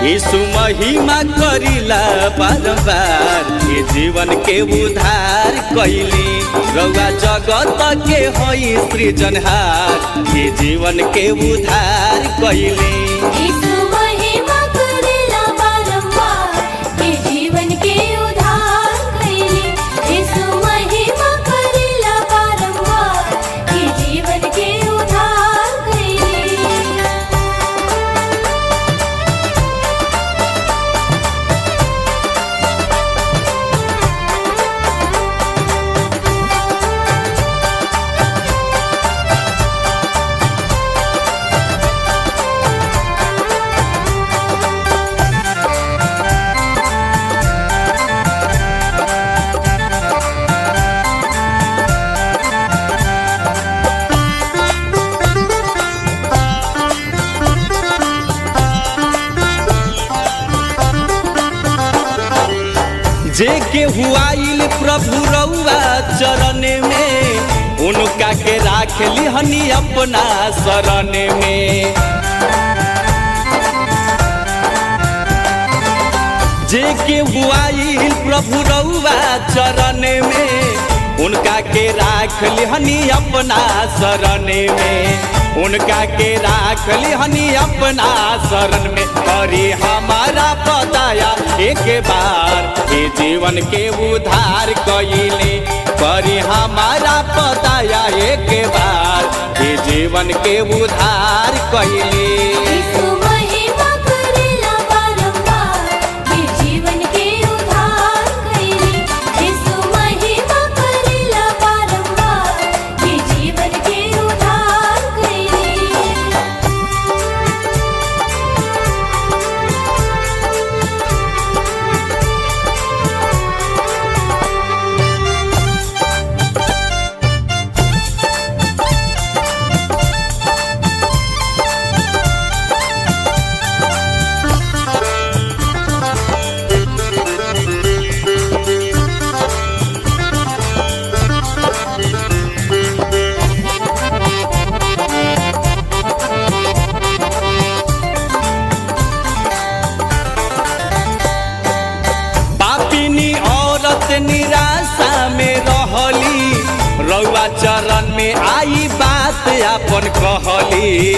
यीशु महिमा करिला बारंबार ये जीवन के उद्धार कैली रउआ जगत के हई सृजनहार ये जीवन के उद्धार कैली जे के हुआइल प्रभु रउआ चरण में उनका के राख लिहनी अपना शरण में। जे के हुआइल प्रभु रउआ चरण में उनका के राख लिहनी अपना शरण में उनका के राख लिहनी अपना शरण में। करी हमारा पताया एक बार ये जीवन के उद्धार कैले करी हमारा पताया एक बार ये जीवन के उद्धार कैले। निराशा में रहली रउआ चरण में आई बात अपन कहली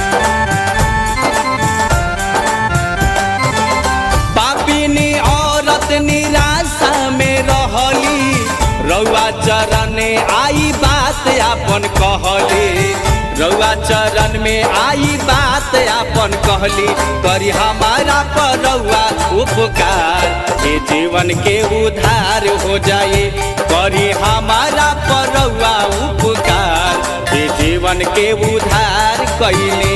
पापिनी औरत निराशा में रहली रउआ चरण में आई बात अपन कहली रउआ चरण में आई बात अपन कहली करी हमारा पर रउआ उपकार ये जीवन के उद्धार हो जाए करी हमारा पर रउआ उपकार ये जीवन के उद्धार कैले।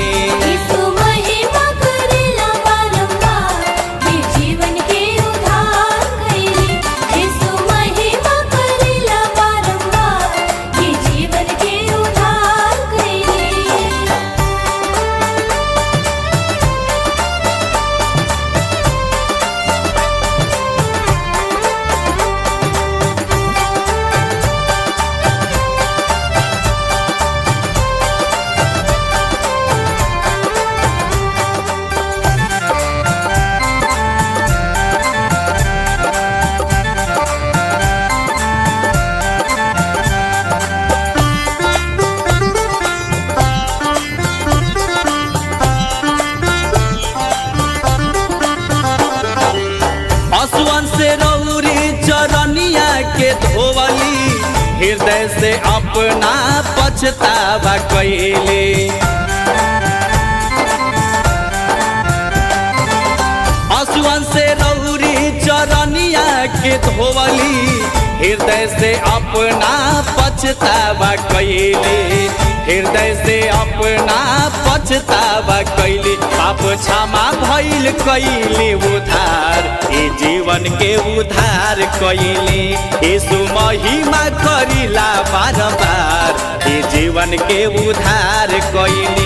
हृदय से अपना पछतावा कैले आंसुअन से रौरी चरनिया के धोवली हृदय से अपना पछतावा कैले हृदय से अपना पछतावा कैले पाप क्षमा भइल कैले उद्धार ये जीवन के उद्धार कैले यीशु महिमा करिला बारंबार ये जीवन के उद्धार कैले।